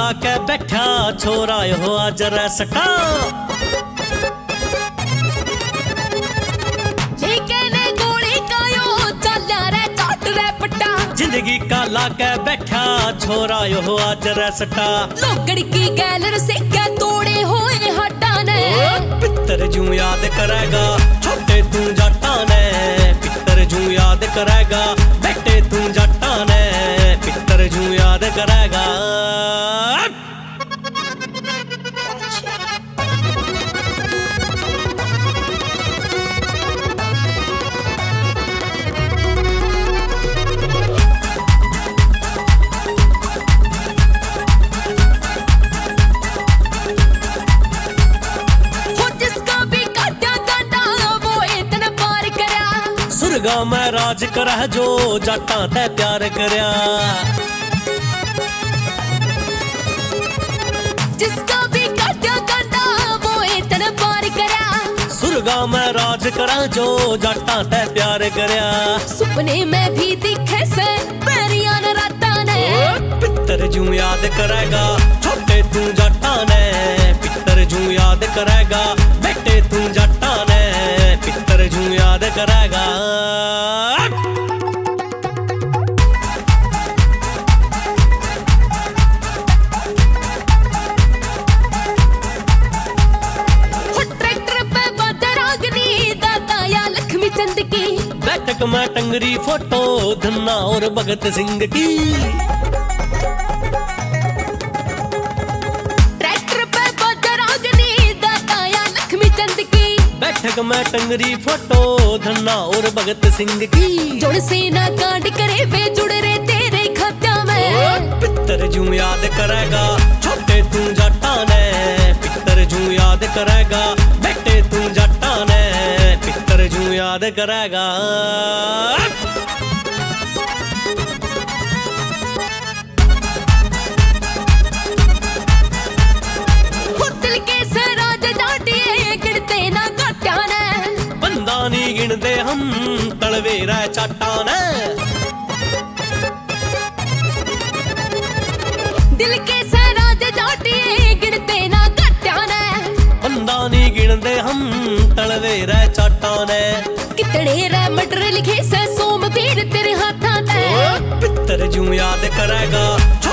के बैठा छोरा हो आज रसटा जिंदगी का लाके बैठा छोरा हो आज रसटा लोकड़ की गैलर से क्या तोड़े हुए हटा ने पितर जू याद करेगा छोटे तू जाटा ने पितर जू याद करेगा बेटे तू जाटा ने पितर जू याद करेगा सुरगा मैं राज कर जो जाटा ते प्यार करया जिसका भी काटा काटा वो इतना पार करया सुरगा मैं राज कर जो जाटा ते प्यार करया सुपने में भी दिखे से पैरियां राता ने पितर जू याद करेगा छोटे तू जाटा ने पितर जू याद करेगा बेटे तू जाटा ने पितर जू याद करेगा बैठक में टंगरी फोटो धन्ना और भगत सिंह की ट्रैक्टर पे बदरागनी दाता या लक्ष्मी चंद की बैठक में टंगरी फोटो धन्ना और भगत सिंह की जुड़ सेना कांड करे वे जुड़ रे तेरे खाता में पितर जू याद करेगा छोटे तू जाटा ने पितर जू याद करेगा बेटे तू जाटा ने पितर जू याद करेगा दिल के सराज डाटिए गिनते ना काटा ने बंदा नहीं गिनते हम तलवेरा चाटा ने दिल के सराज डाटिए गिनते ना काटा ने बंदा नहीं गिनते हम तलवेरा चाटा ने कितने रे मटर लिखे से सोम पीर तेरे हाथा ते पितर जू याद करेगा